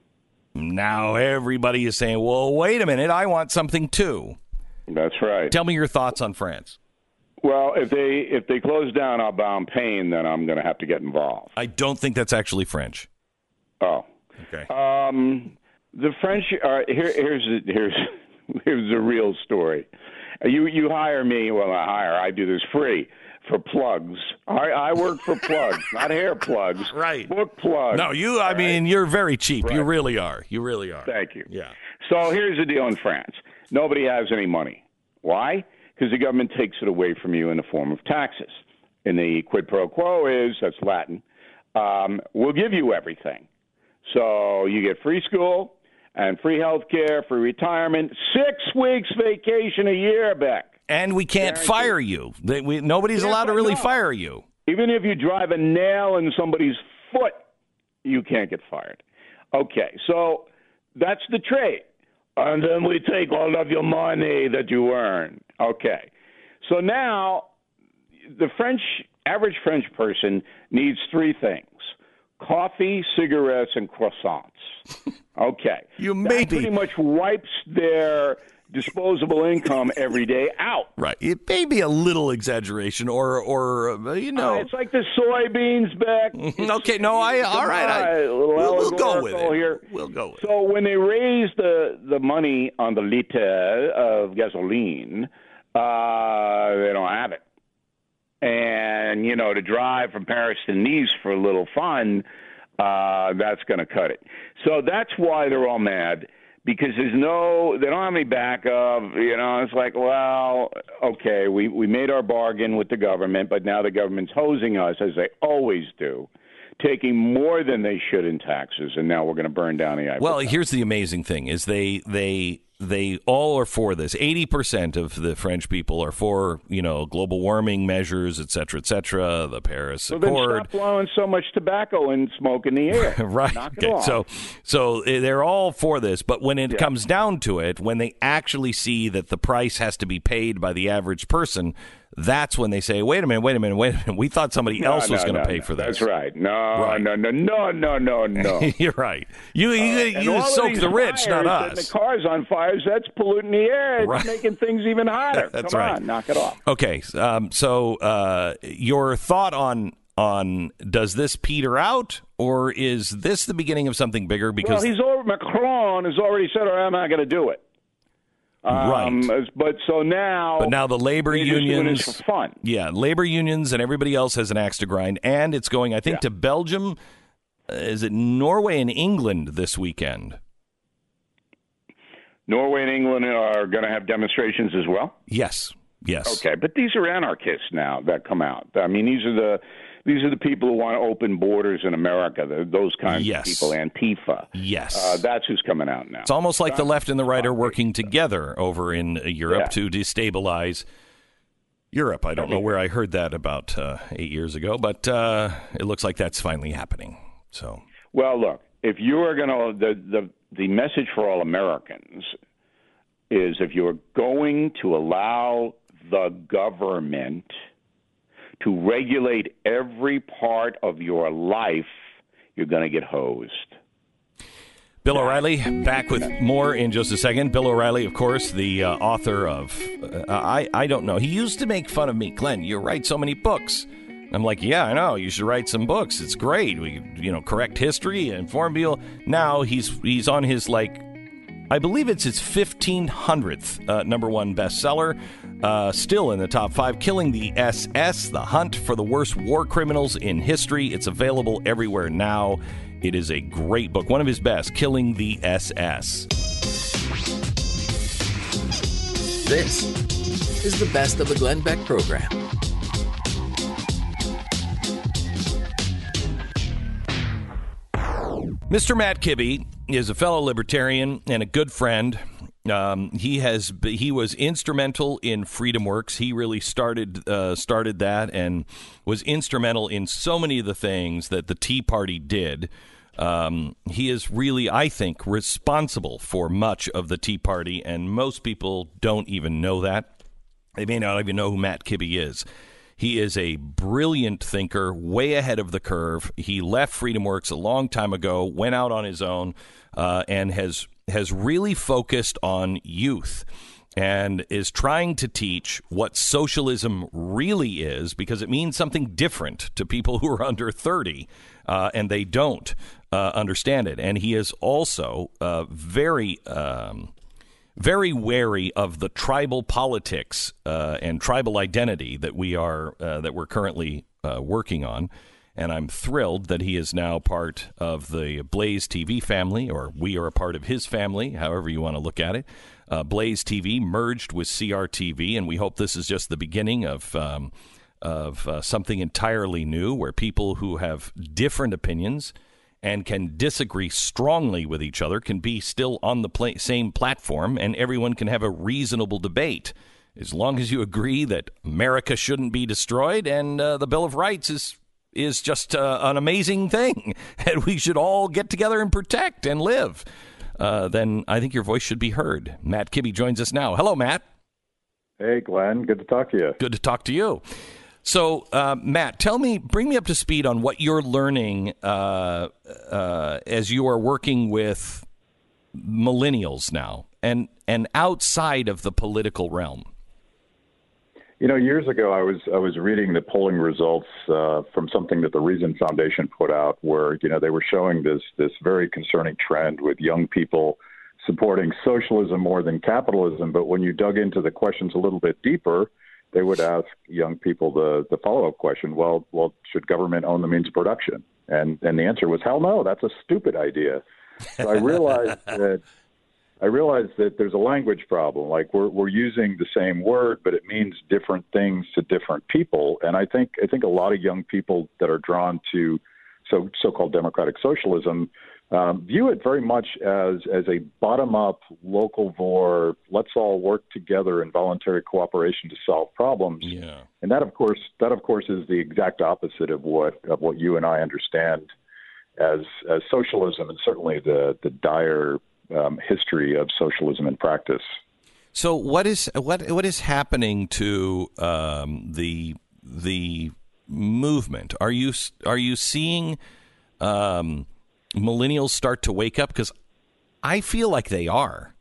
now everybody is saying, "Well, wait a minute, I want something too." That's right. Tell me your thoughts on France. Well, if they if they close down Outbound Pain, then I'm going to have to get involved. I don't think that's actually French. Oh, okay. Um, the French are here. Here's the, here's here's the real story. You you hire me. Well, I hire. I do this free for plugs. I, I work for plugs, not hair plugs. Right. Book plugs. No, you. I All mean, right? you're very cheap. You Right. really are. You really are. Thank you. Yeah. So here's the deal in France. Nobody has any money. Why? Because the government takes it away from you in the form of taxes. And the quid pro quo is, that's Latin, um, we'll give you everything. So you get free school and free health care, free retirement, six weeks vacation a year, Beck. And we can't Guaranteed. fire you. They, we, nobody's Yeah, allowed to but really no. fire you. Even if you drive a nail in somebody's foot, you can't get fired. Okay, so that's the trade. And then we take all of your money that you earn. Okay. So now the French, average French person needs three things: coffee, cigarettes, and croissants. Okay. You That maybe- pretty much wipes their disposable income every day out. Right. It may be a little exaggeration, or, or uh, you know. Uh, it's like the soybeans, Beck. Okay, no, I- all right, I- A little we'll- we'll go with allegorical it. Here. We'll go with So when they raise the, the money on the liter of gasoline, uh, they don't have it. And, you know, to drive from Paris to Nice for a little fun, uh, that's going to cut it. So that's why they're all mad. Because there's no, they don't have any backup. You know, it's like, well, okay, we, we made our bargain with the government, but now the government's hosing us, as they always do, taking more than they should in taxes, and now we're going to burn down the Eiffel Well, Tower. here's the amazing thing: is they they they all are for this. Eighty percent of the French people are for, you know, global warming measures, et cetera, et cetera. The Paris So then Accord. stop blowing so much tobacco and smoke in the air. Right. Knock it Okay. off. So, so uh, they're all for this, but when it Yeah. comes down to it, when they actually see that the price has to be paid by the average person, that's when they say, "Wait a minute, wait a minute, wait a minute. We thought somebody No, else was no, going to no, pay no. for this." That's right. No, Right. no, no, no, no, no, no. You're right. You you, Uh, And you all of soak these the rich, not fires and us. the cars on fires, that's polluting the air. It's Right. making things even hotter. That's Come right. on, knock it off. Okay, um, so uh, your thought on on does this peter out, or is this the beginning of something bigger? Because Well, he's over. Macron has already said, "All right, I'm not going to do it." Um, Right. But so now, but now the labor they're just doing unions, this for fun. yeah, labor unions and everybody else has an axe to grind, and it's going, I think, Yeah. to Belgium. Uh, is it Norway and England this weekend? Norway and England are going to have demonstrations as well. Yes, yes. Okay, but these are anarchists now that come out. I mean, these are the these are the people who want open borders in America. The, those kinds Yes. of people, Antifa. Yes. Uh, that's who's coming out now. It's almost like the left and the right are working together over in uh, Europe Yeah. to destabilize Europe. I don't know where I heard that about uh, eight years ago, but uh, it looks like that's finally happening. So, Well, look, if you are going to the, the the message for all Americans is if you're going to allow the government to regulate every part of your life, you're going to get hosed. Bill O'Reilly back with more in just a second. Bill O'Reilly, of course, the uh, author of uh, I I don't know. He used to make fun of me, Glenn. You write so many books. I'm like, yeah, I know. You should write some books. It's great. We, you know, correct history, inform people. Now he's he's on his, like, I believe it's his fifteen hundredth uh, number one bestseller. Uh, still in the top five, Killing the S S, The Hunt for the Worst War Criminals in History. It's available everywhere now. It is a great book. One of his best, Killing the S S. This is the best of the Glenn Beck program. Mister Matt Kibbe is a fellow libertarian and a good friend, Um, he has he was instrumental in FreedomWorks. He really started uh, started that and was instrumental in so many of the things that the Tea Party did. Um, he is really, I think, responsible for much of the Tea Party, and most people don't even know that. They may not even know who Matt Kibbe is. He is a brilliant thinker, way ahead of the curve. He left FreedomWorks a long time ago, went out on his own, uh, and has has really focused on youth and is trying to teach what socialism really is, because it means something different to people who are under thirty, uh, and they don't uh, understand it. And he is also uh, very... Um, very wary of the tribal politics uh, and tribal identity that we are uh, that we're currently uh, working on, and I'm thrilled that he is now part of the Blaze T V family, or we are a part of his family, however you want to look at it. Uh, Blaze T V merged with C R T V, and we hope this is just the beginning of um, of uh, something entirely new, where people who have different opinions and can disagree strongly with each other can be still on the pla- same platform, and everyone can have a reasonable debate, as long as you agree that America shouldn't be destroyed and uh, the Bill of Rights is is just uh, an amazing thing, and we should all get together and protect and live. Uh, then I think your voice should be heard. Matt Kibbe joins us now. Hello, Matt. Hey, Glenn. Good to talk to you. Good to talk to you. So, uh, Matt, tell me, bring me up to speed on what you're learning uh, uh, as you are working with millennials now and, and outside of the political realm. You know, years ago, I was I was reading the polling results uh, from something that the Reason Foundation put out, where you know they were showing this this very concerning trend with young people supporting socialism more than capitalism. But when you dug into the questions a little bit deeper, they would ask young people the, the follow-up question, well, well, should government own the means of production? And and the answer was, hell no, that's a stupid idea. So I realized that I realized that there's a language problem. Like we're we're using the same word, but it means different things to different people. And I think I think a lot of young people that are drawn to so so-called democratic socialism Um, view it very much as as a bottom-up, localvore, let's all work together in voluntary cooperation to solve problems. Yeah. And that, of course, that of course is the exact opposite of what of what you and I understand as as socialism, and certainly the the dire um, history of socialism in practice. So, what is what what is happening to um, the the movement? Are you are you seeing Um, millennials start to wake up? Because I feel like they are.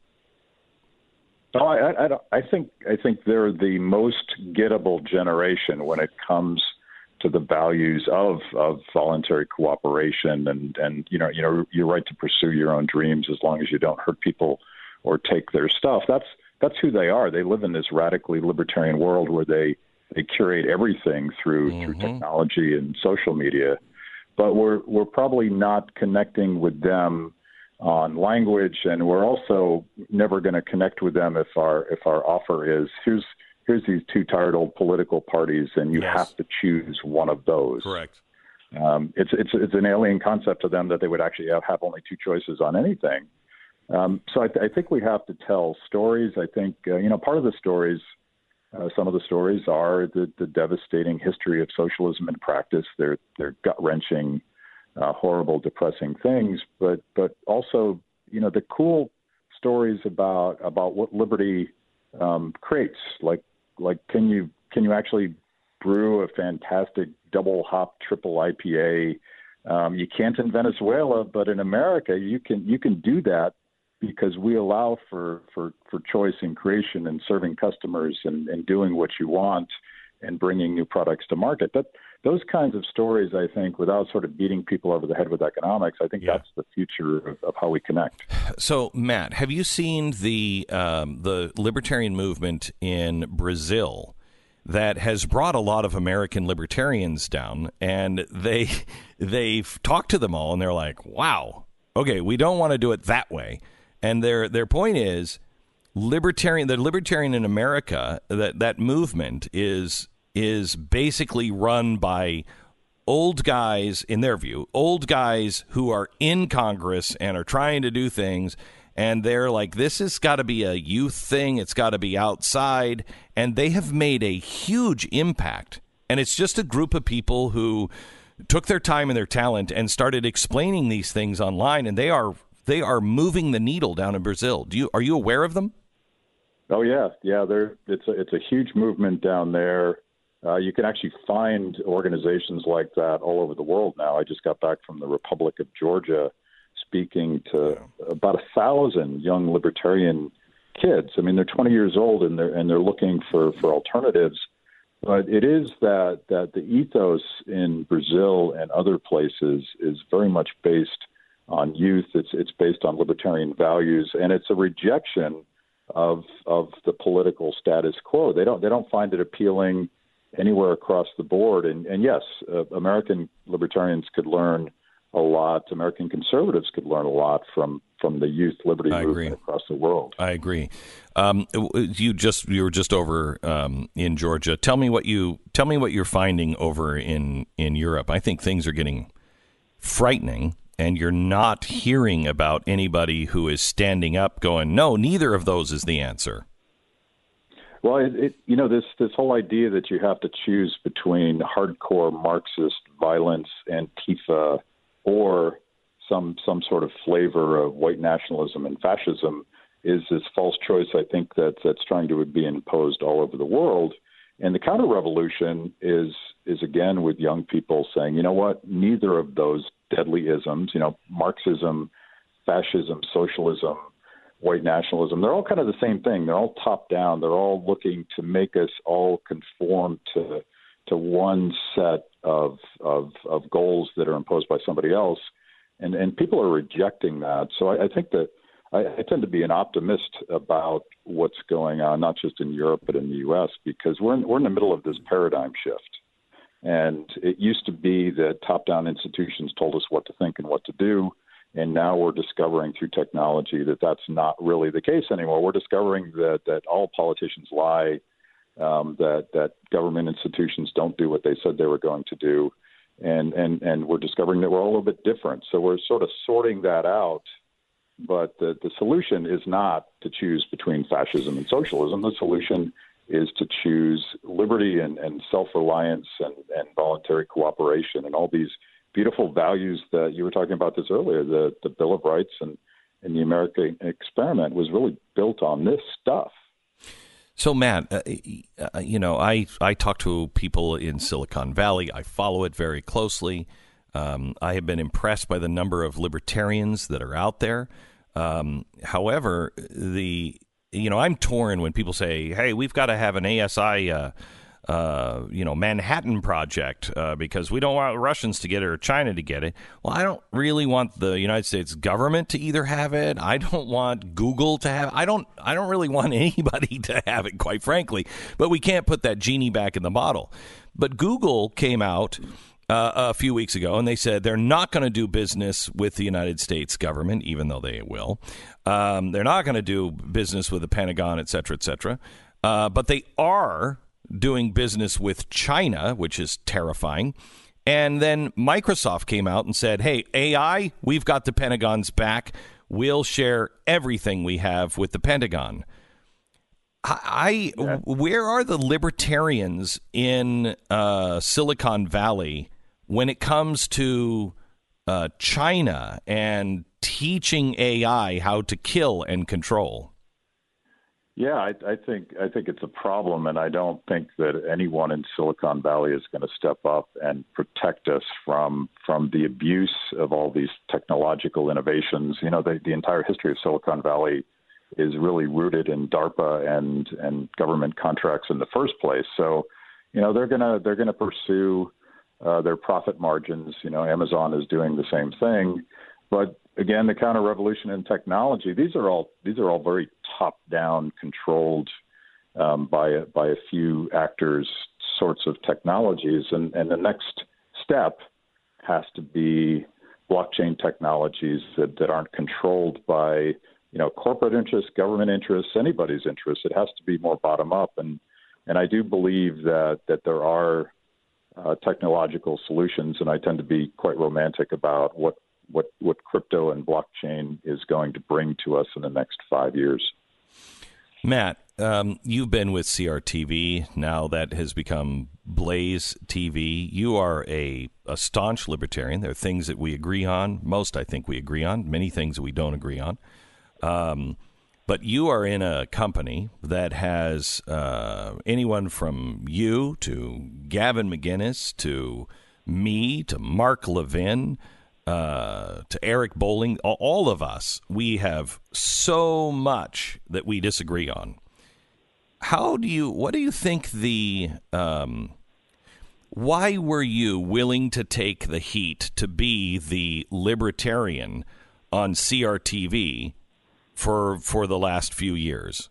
No, I, I, I think I think they're the most gettable generation when it comes to the values of, of voluntary cooperation and, and you know you know your right to pursue your own dreams as long as you don't hurt people or take their stuff. That's that's who they are. They live in this radically libertarian world where they, they curate everything through mm-hmm. through technology and social media. But we're we're probably not connecting with them on language, and we're also never going to connect with them if our if our offer is here's here's these two tired old political parties, and you yes. have to choose one of those. Correct. Um, it's it's it's an alien concept to them that they would actually have, have only two choices on anything. Um, so I, th- I think we have to tell stories. I think uh, you know part of the stories. Uh, some of the stories are the, the devastating history of socialism in practice. They're they're gut-wrenching, uh, horrible, depressing things. But but also, you know, the cool stories about about what liberty um, creates. Like like can you can you actually brew a fantastic double hop triple I P A? Um, you can't in Venezuela, but in America you can you can do that. Because we allow for, for, for choice and creation and serving customers and, and doing what you want and bringing new products to market. That those kinds of stories, I think, without sort of beating people over the head with economics, I think yeah. that's the future of, of how we connect. So, Matt, have you seen the um, the libertarian movement in Brazil that has brought a lot of American libertarians down? And they they've talked to them all, and they're like, "Wow, okay, we don't want to do it that way." And their their point is, libertarian. The libertarian in America, that that movement is is basically run by old guys, in their view, old guys who are in Congress and are trying to do things, and they're like, this has got to be a youth thing. It's got to be outside. And they have made a huge impact. And it's just a group of people who took their time and their talent and started explaining these things online. And they are they are moving the needle down in Brazil. Do you are you aware of them? Oh, yeah. Yeah, there. It's a, it's a huge movement down there. Uh, you can actually find organizations like that all over the world now. I just got back from the Republic of Georgia speaking to about a thousand young libertarian kids. I mean, they're twenty years old and they're and they're looking for, for alternatives. But it is that that the ethos in Brazil and other places is very much based on youth. It's it's based on libertarian values, and it's a rejection of of the political status quo. They don't they don't find it appealing anywhere across the board. And and yes, uh, American libertarians could learn a lot. American conservatives could learn a lot from, from the youth liberty I movement agree. across the world. I agree. Um, you just you were just over um, in Georgia. Tell me what you tell me what you're finding over in, in Europe. I think things are getting frightening, and you're not hearing about anybody who is standing up, going, "No, neither of those is the answer." Well, it, it, you know, this this whole idea that you have to choose between hardcore Marxist violence, Antifa, or some some sort of flavor of white nationalism and fascism is this false choice, I think, that that's trying to be imposed all over the world. And the counter-revolution is is again with young people saying, you know what, neither of those deadly isms, you know, Marxism, fascism, socialism, white nationalism, they're all kind of the same thing. They're all top down. They're all looking to make us all conform to to one set of of, of goals that are imposed by somebody else. And and people are rejecting that. So I, I think that I, I tend to be an optimist about what's going on, not just in Europe, but in the U S, because we're in, we're in the middle of this paradigm shift. And it used to be that top-down institutions told us what to think and what to do. And now we're discovering through technology that that's not really the case anymore. We're discovering that, that all politicians lie, um, that that government institutions don't do what they said they were going to do. And, and, and we're discovering that we're all a little bit different. So we're sort of sorting that out. But the, the solution is not to choose between fascism and socialism. The solution is to choose liberty and, and self-reliance and, and voluntary cooperation and all these beautiful values that you were talking about this earlier. The, the Bill of Rights and, and the American experiment was really built on this stuff. So, Matt, uh, you know, I, I talk to people in Silicon Valley. I follow it very closely. Um, I have been impressed by the number of libertarians that are out there. Um, however, the you know, I'm torn when people say, hey, we've got to have an A S I, uh, uh, you know, Manhattan Project uh, because we don't want Russians to get it or China to get it. Well, I don't really want the United States government to either have it. I don't want Google to have I don't I don't really want anybody to have it, quite frankly. But we can't put that genie back in the bottle. But Google came out Uh, a few weeks ago, and they said they're not going to do business with the United States government, even though they will. Um, they're not going to do business with the Pentagon, et cetera, et cetera. Uh, but they are doing business with China, which is terrifying. And then Microsoft came out and said, hey, A I, we've got the Pentagon's back. We'll share everything we have with the Pentagon. I, I where are the libertarians in uh, Silicon Valley when it comes to uh, China and teaching A I how to kill and control? Yeah, I, I think I think it's a problem, and I don't think that anyone in Silicon Valley is going to step up and protect us from from the abuse of all these technological innovations. You know, the, the entire history of Silicon Valley is really rooted in DARPA and and government contracts in the first place. So, you know, they're gonna they're gonna pursue uh, their profit margins. You know, Amazon is doing the same thing. But again, the counter revolution in technology, these are all these are all very top down controlled um, by a, by a few actors sorts of technologies. And, and the next step has to be blockchain technologies that, that aren't controlled by, you know, corporate interests, government interests, anybody's interests. It has to be more bottom up. And, and I do believe that, that there are uh, technological solutions, and I tend to be quite romantic about what, what, what crypto and blockchain is going to bring to us in the next five years. Matt, um, you've been with C R T V. Now that has become Blaze T V. You are a, a staunch libertarian. There are things that we agree on. Most, I think, we agree on. Many things we don't agree on. Um, but you are in a company that has uh, anyone from you to Gavin McInnes to me to Mark Levin uh, to Eric Bolling, all of us, we have so much that we disagree on. How do you, what do you think the, um, why were you willing to take the heat to be the libertarian on C R T V for, for the last few years?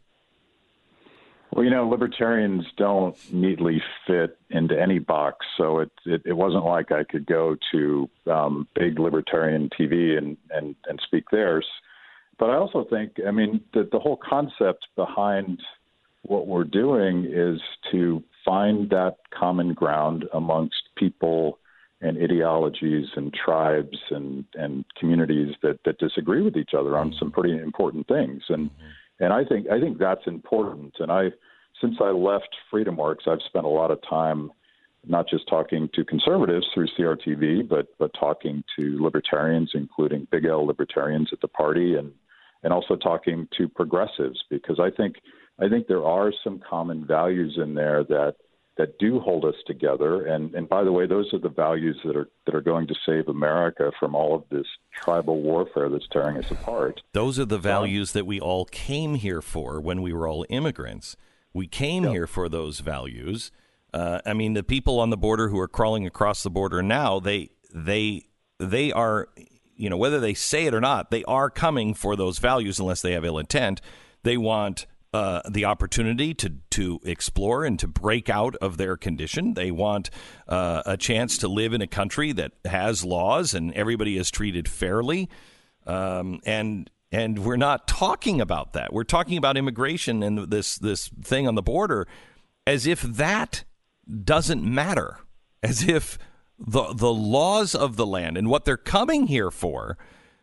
Well, you know, libertarians don't neatly fit into any box, so it it, it wasn't like I could go to um, big libertarian T V and, and, and speak there. But I also think, I mean, the, the whole concept behind what we're doing is to find that common ground amongst people and ideologies and tribes and, and communities that, that disagree with each other on some pretty important things. And And I think I think that's important. And I, since I left FreedomWorks, I've spent a lot of time not just talking to conservatives through C R T V, but but talking to libertarians, including big L libertarians at the party, and and also talking to progressives, because I think I think there are some common values in there that that do hold us together. And, and by the way, those are the values that are that are going to save America from all of this tribal warfare that's tearing us apart. Those are the values that we all came here for when we were all immigrants. We came yep. here for those values. Uh, I mean, the people on the border who are crawling across the border now, they they they are, you know, whether they say it or not, they are coming for those values unless they have ill intent. They want Uh, the opportunity to, to explore and to break out of their condition. They want uh, a chance to live in a country that has laws and everybody is treated fairly. Um, and and we're not talking about that. We're talking about immigration and this this thing on the border as if that doesn't matter, as if the the laws of the land and what they're coming here for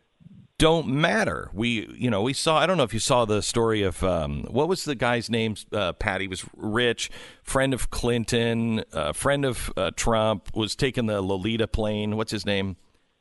don't matter. We, you know, we saw, I don't know if you saw the story of, um, what was the guy's name? Uh, Patty was rich, friend of Clinton, uh, friend of uh, Trump, was taking the Lolita plane. What's his name?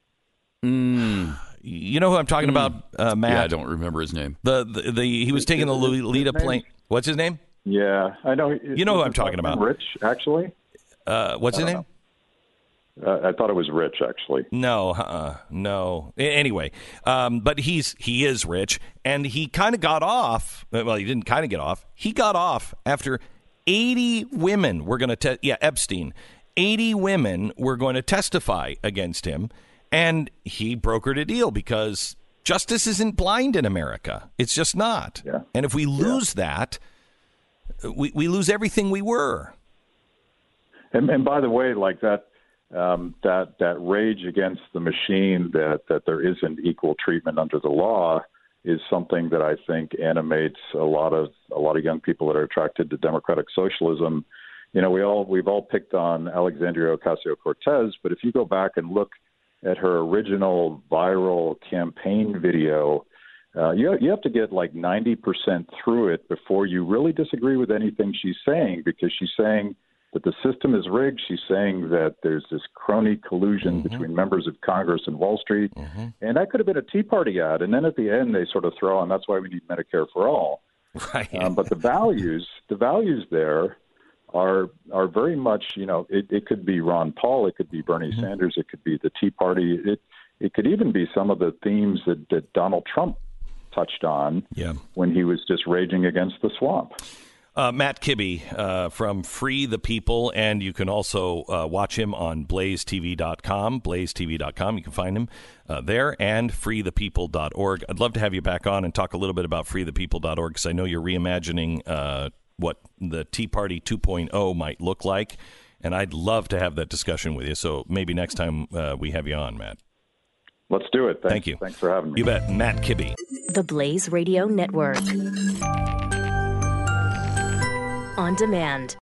Mm. You know who I'm talking mm. about, uh, Matt? Yeah, I don't remember his name. The, the, the He was taking the Lolita plane. What's his name? Yeah, I know. You know who I'm talking about. Rich, actually. Uh, what's his name? Know. Uh, I thought it was Rich, actually. No, uh, no. Anyway, um, but he's he is rich, and he kind of got off. Well, he didn't kind of get off. He got off after eighty women were going to te- yeah Epstein. eighty women were going to testify against him, and he brokered a deal because justice isn't blind in America. It's just not. Yeah. And if we lose yeah. that, we we lose everything we were. And, and by the way, like that. Um, that that rage against the machine, that, that there isn't equal treatment under the law, is something that I think animates a lot of a lot of young people that are attracted to democratic socialism. You know, we all we've all picked on Alexandria Ocasio-Cortez, but if you go back and look at her original viral campaign video, uh, you you have to get like ninety percent through it before you really disagree with anything she's saying, because she's saying that the system is rigged. She's saying that there's this crony collusion mm-hmm. between members of Congress and Wall Street. Mm-hmm. And that could have been a Tea Party ad. And then at the end, they sort of throw on, that's why we need Medicare for all. Right. Um, but the values, the values there are are very much, you know, it, it could be Ron Paul, it could be Bernie mm-hmm. Sanders, it could be the Tea Party. It it could even be some of the themes that, that Donald Trump touched on yeah. when he was just raging against the swamp. Uh, Matt Kibbe uh, from Free the People, and you can also uh, watch him on blaze t v dot com, blaze t v dot com. You can find him uh, there, and free the people dot org. I'd love to have you back on and talk a little bit about free the people dot org, because I know you're reimagining uh, what the Tea Party two point oh might look like, and I'd love to have that discussion with you. So maybe next time uh, we have you on, Matt. Let's do it. Thanks. Thank you. Thanks for having me. You bet. Matt Kibbe. The Blaze Radio Network. On demand.